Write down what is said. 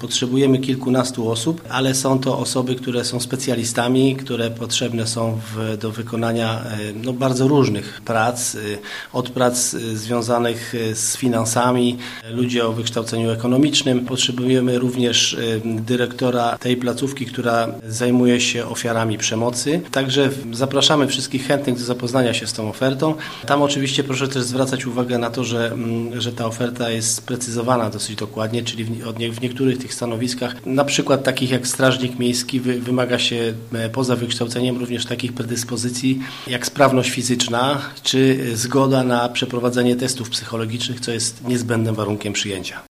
Potrzebujemy kilkunastu osób, ale są to osoby, które są specjalistami, które potrzebne są do wykonania bardzo różnych prac, od prac związanych z finansami, ludzie o wykształceniu ekonomicznym. Potrzebujemy również dyrektora tej placówki, która zajmuje się ofiarami przemocy. Także zapraszamy wszystkich chętnych do zapoznania się z tą ofertą. Tam oczywiście proszę też zwracać uwagę na to, że ta oferta jest sprecyzowana dosyć dokładnie, czyli w niektórych tych stanowiskach, na przykład takich jak strażnik miejski, wymaga się poza wykształceniem również takich predyspozycji jak sprawność fizyczna czy zgoda na przeprowadzenie testów psychologicznych, co jest niezbędnym warunkiem przyjęcia.